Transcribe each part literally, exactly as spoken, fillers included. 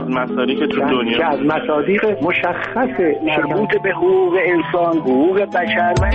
از مصادیق تو دنیا که از مصادیق مشخص مربوط به حقوق انسان، حقوق بشر و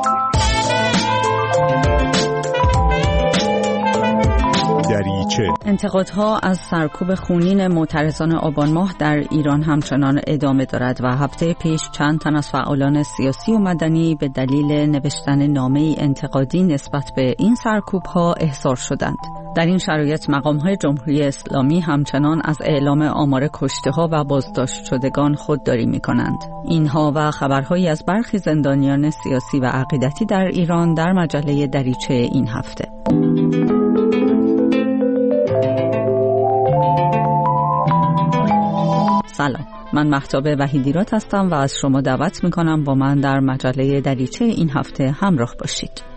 دریچه. انتقادها از سرکوب خونین معترضان آبان ماه در ایران همچنان ادامه دارد و هفته پیش چند تن از فعالان سیاسی و مدنی به دلیل نوشتن نامه‌ای انتقادی نسبت به این سرکوب‌ها احضار شدند. در این شرایط مقام‌های جمهوری اسلامی همچنان از اعلام آمار کشته‌ها و بازداشت شدگان خودداری می‌کنند. اینها و خبرهایی از برخی زندانیان سیاسی و عقیدتی در ایران در مجله دریچه این هفته. سلام، من مهتاب وحیدیرات هستم و از شما دعوت میکنم با من در مجله دریچه این هفته همراه باشید.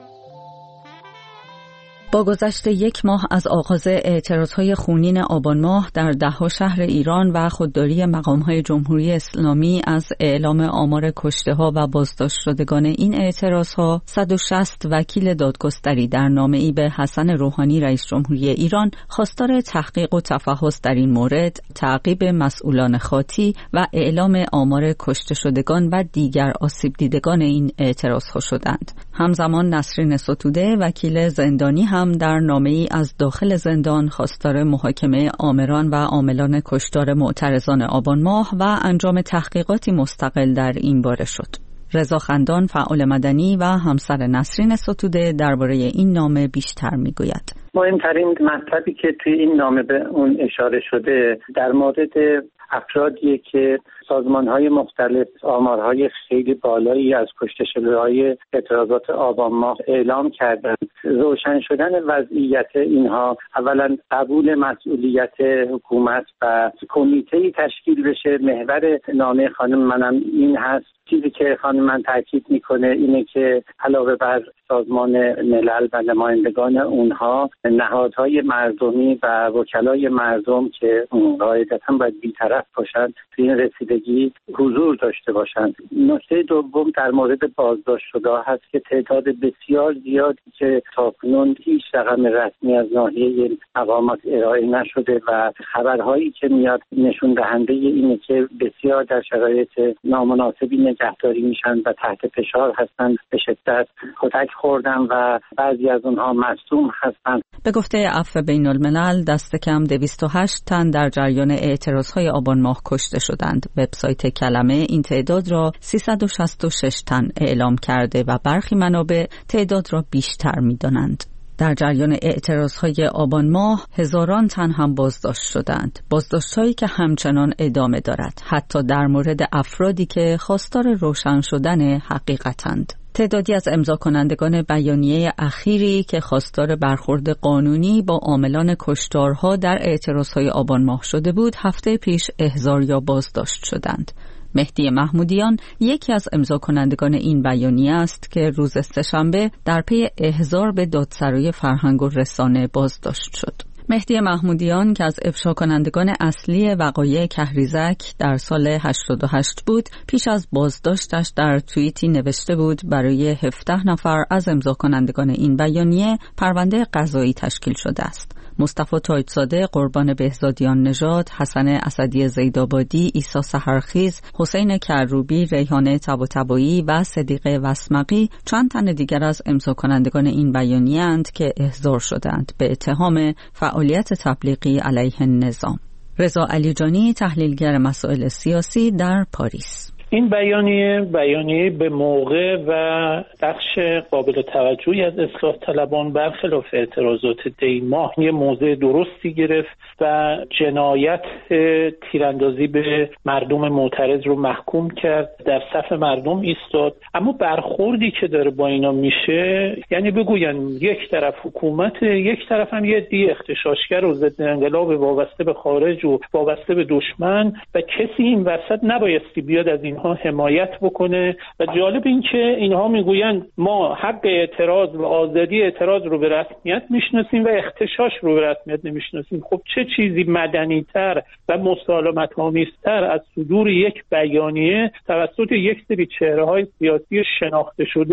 با گذشت یک ماه از آغاز اعتراضهای خونین آبان ماه در ده‌ها شهر ایران و خودداری مقام‌های جمهوری اسلامی از اعلام آمار کشته‌ها و بازداشت شدگان این اعتراضها، صد و شصت وکیل دادگستری در نامه‌ای به حسن روحانی رئیس جمهوری ایران خواستار تحقیق و تفحص در این مورد، تعقیب مسئولان خاطی و اعلام آمار کشته شدگان و دیگر آسیب دیدگان این اعتراضها شدند. همزمان نسرین ستوده وکیل زندانی هم در نامه‌ای از داخل زندان خواستار محاکمه آمران و عاملان کشتار معترضان آبان ماه و انجام تحقیقاتی مستقل در این باره شد. رضا خندان فعال مدنی و همسر نسرین ستوده درباره این نامه بیشتر میگوید. مهمترین مطلبی که توی این نامه به اون اشاره شده در مورد افرادیه که سازمان‌های مختلف آمارهای خیلی بالایی از کشته شده‌های اعتراضات آبان ماه اعلام کردند. روشن شدن وضعیت اینها، اولا قبول مسئولیت حکومت و کمیته‌ای تشکیل بشه. محور نامه خانم منم این هست. چیزی که خانم من تاکید میکنه اینه که علاوه بر سازمان ملل و نمایندگان اونها، نهادهای مردمی و وکلای مردم که قاعدتاً باید بی‌طرف باشن توی این رسیدگی حضور داشته باشند. نکته دوم در مورد بازداشت شده هست که تعداد بسیار زیادی که تاکنون هیچ رقم رسمی از ناحیه این مقامات ارائه نشده و خبرهایی که میاد نشون دهنده اینه که بسیار در شرایط نامناسبی نگهداری میشن و تحت فشار هستند، به شدت کتک خوردن و بعضی از اونها مصدوم هستند. به گفته عفو بین الملل دست کم دویست و هشت تن در جریان اعتراضهای آبان ماه کشته شدند. وبسایت کلمه این تعداد را سیصد و شصت و شش تن اعلام کرده و برخی منابع تعداد را بیشتر می‌دانند. در جریان اعتراضهای آبان ماه هزاران تن هم بازداشت شدند. بازداشت‌هایی که همچنان ادامه دارد، حتی در مورد افرادی که خواستار روشن شدن حقیقتند. تعدادی از امضا کنندگان بیانیه اخیری که خواستار برخورد قانونی با عاملان کشتارها در اعتراضهای آبان ماه شده بود، هفته پیش احضار یا بازداشت شدند. مهدی محمودیان یکی از امضا کنندگان این بیانیه است که روز سه‌شنبه در پی احضار به دادسرای فرهنگ و رسانه بازداشت شد. مهدی محمودیان که از افشا کنندگان اصلی وقایع کهریزک در سال هشتاد و هشت بود، پیش از بازداشتش در توییتی نوشته بود برای هفده نفر از امضا کنندگان این بیانیه پرونده قضایی تشکیل شده است. مصطفی تایتزاده قربان بهزادیان نژاد، حسن اسدی زیدآبادی، عیسی سحرخیز، حسین کروبی، ریحانه طباطبایی و صدیق وسمقی چند تن دیگر از امضا کنندگان این بیانیه اند که احضار شدند به اتهام فعالیت تبلیغی علیه نظام. رضا علیجانی تحلیلگر مسائل سیاسی در پاریس. این بیانیه بیانیه به موقع و بخش قابل توجهی از اصلاح طلبان برخلاف اعتراضات دی ماه یه موضع درستی گرفت و جنایت تیراندازی به مردم معترض رو محکوم کرد، در صف مردم ایستاد. اما برخوردی که داره با اینا میشه، یعنی بگوین یک طرف حکومت، یک طرف هم یه دی اغتشاشگر و ضد انقلاب وابسته به خارج و وابسته به دشمن و کسی این وسط نبایستی بیاد از این حمایت بکنه. و جالب این که اینها میگویند ما حق اعتراض و آزادی اعتراض رو به رسمیت میشناسیم و اغتشاش رو به رسمیت نمیشناسیم. خب چه چیزی مدنی‌تر و مسالمت‌آمیزتر از صدور یک بیانیه توسط یک سری چهره‌های سیاسی شناخته شده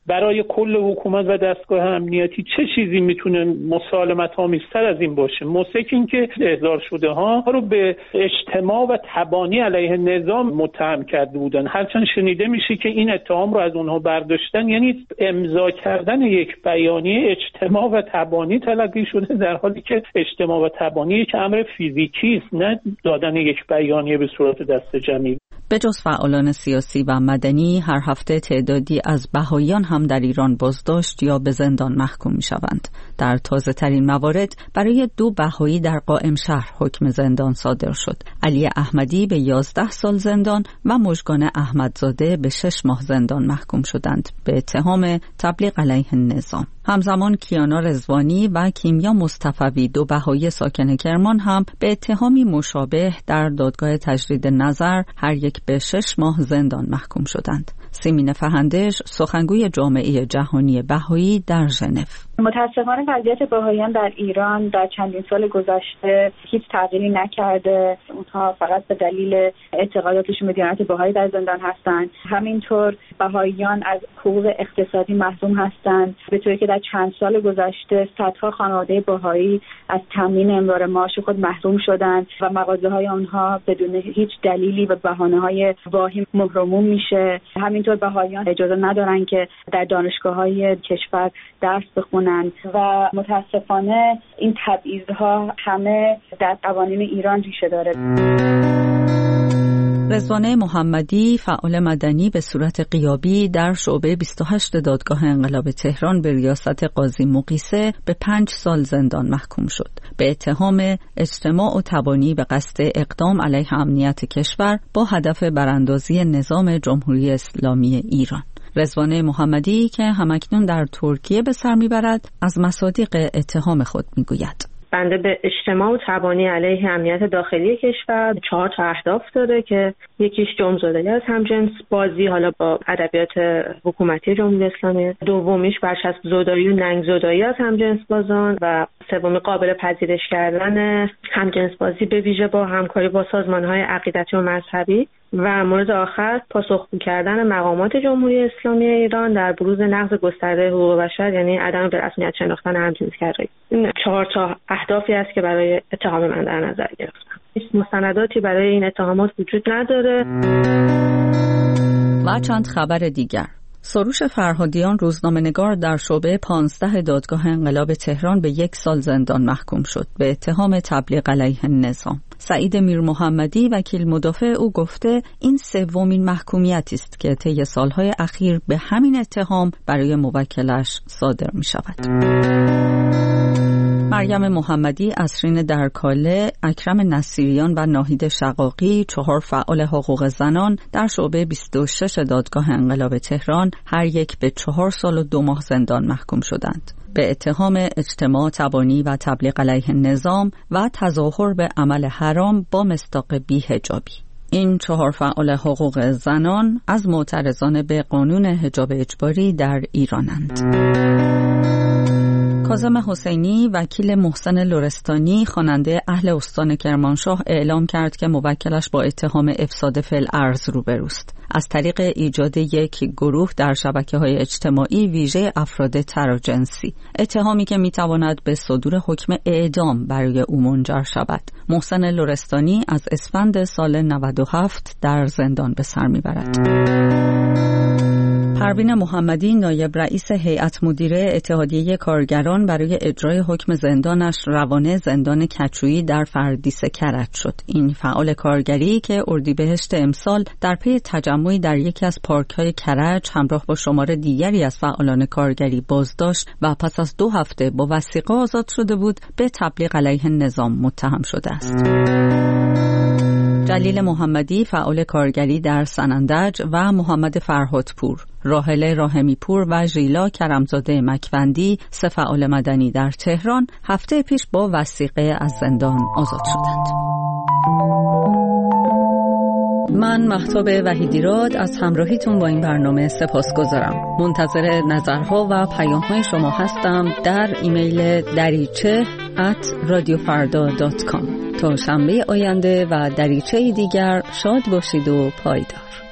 برای کل حکومت و دستگاه امنیتی چه چیزی میتونه مسالمت آمیزتر از این باشه؟ موسیقی این که احضار شده ها رو به اجتماع و تبانی علیه نظام متهم کرده بودن، هرچند شنیده میشه که این اتهام رو از اونها برداشتن، یعنی امضا کردن یک بیانیه اجتماع و تبانی تلقی شده، در حالی که اجتماع و تبانی یک امر فیزیکی است، نه دادن یک بیانیه به صورت دست جمعی. به جز فعالان سیاسی و مدنی، هر هفته تعدادی از بهائیان هم در ایران بازداشت یا به زندان محکوم می شوند. در تازه ترین موارد برای دو بهایی در قائم شهر حکم زندان صادر شد. علی احمدی به یازده سال زندان و مژگان احمدزاده به شش ماه زندان محکوم شدند به اتهام تبلیغ علیه النظام. همزمان کیانا رضوانی و کیمیا مصطفوی، دو بهایی ساکن کرمان، هم به اتهامی مشابه در دادگاه تجدید نظر هر یک به شش ماه زندان محکوم شدند. سیمین فهندش، سخنگوی جامعه جهانی بهایی در ژنو: متاسفانه وضعیت بهائیان در ایران در چندین سال گذشته هیچ تغییری نکرده. اونها فقط به دلیل اعتقاداتشون به دیانت بهایی در زندان هستند. همینطور بهائیان از حقوق اقتصادی محروم هستند، به طوری که در چند سال گذشته صدها خانواده بهایی از تامین امرار معاش خود محروم شدند و مغازه‌های آنها بدون هیچ دلیلی و بهانه‌های واهی مهرموم میشه. همینطور بهائیان اجازه ندارن که در دانشگاه‌های کشور درس بخونن و متاسفانه این تبعیض‌ها همه در قوانین ایران ریشه داره. رضوانه محمدی، فعال مدنی به صورت غیابی در شعبه بیست و هشت دادگاه انقلاب تهران به ریاست قاضی مقیسه، به پنج سال زندان محکوم شد به اتهام اجتماع و تبانی به قصد اقدام علیه امنیت کشور با هدف براندازی نظام جمهوری اسلامی ایران. رضوانه محمدی که همکنون در ترکیه به سر میبرد، از مصادیق اتهام خود میگوید: بنده به اجتماع و تبانی علیه امنیت داخلی کشور چهار تا اهداف داره که یکیش جرم‌زدایی از همجنس بازی، حالا با ادبیات حکومتی جمهوری اسلامی، دومیش برچسب زدایی و ننگ زدایی از همجنس بازان و سومی قابل پذیرش کردن همجنس بازی به ویژه با همکاری با سازمان‌های عقیدتی و مذهبی و مورد آخر پاسخگو کردن مقامات جمهوری اسلامی ایران در بروز نقض گسترده حقوق بشر، یعنی عدم به رسمیت شناختن همجنسگرایی. این چهار تا اهدافی است که برای اتهام من در نظر گرفتم. هیچ مستنداتی برای این اتهامات وجود نداره. و چند خبر دیگر: سروش فرهادیان، روزنامه‌نگار در شعبه پانزده دادگاه انقلاب تهران، به یک سال زندان محکوم شد به اتهام تبلیغ علیه النظام. سعید میر محمدی، وکیل مدافع او، گفته این سومین محکومیتی است که طی سالهای اخیر به همین اتهام برای موکلش صادر می شود. مریم محمدی، اسرین درکاله، اکرم نصیریان و ناهید شقاقی، چهار فعال حقوق زنان در شعبه بیست و شش دادگاه انقلاب تهران، هر یک به چهار سال و دو ماه زندان محکوم شدند به اتهام اجتماع تبانی و تبلیغ علیه النظام و تظاهر به عمل حرام با مصداق بی‌حجابی. این چهار فعال حقوق زنان از معترضان به قانون حجاب اجباری در ایرانند. کاظم حسینی، وکیل محسن لرستانی، خواننده اهل استان کرمانشاه، اعلام کرد که موکلش با اتهام افساد فعل ارض روبروست از طریق ایجاد یک گروه در شبکه‌های اجتماعی ویژه افراد تراجنسی، اتهامی که میتواند به صدور حکم اعدام برای او منجر شود. محسن لرستانی از اسفند سال نود و هفت در زندان به سر میبرد. پروین محمدی، نایب رئیس هیئت مدیره اتحادیه کارگران، برای اجرای حکم زندانش روانه زندان کچویی در فردیس کرج شد. این فعال کارگری که اردیبهشت امسال در پی تجمعی در یکی از پارک‌های کرج همراه با شمار دیگری از فعالان کارگری بازداشت و پس از دو هفته با وثیقه آزاد شده بود، به تبلیغ علیه النظام متهم شده است. جلیل محمدی، فعال کارگری در سنندج، و محمد فرهادپور، راحله راحمی پور و ژیلا کرمزاده مکوندی، سه فعال مدنی در تهران، هفته پیش با وثیقه از زندان آزاد شدند. من مهتاب وحیدیراد از همراهیتون با این برنامه سپاسگزارم. منتظر نظرها و پیام‌های شما هستم در ایمیل دریچه ات رادیو فردا دات کام. تا شنبه آینده و دریچه دیگر، شاد باشید و پایدار.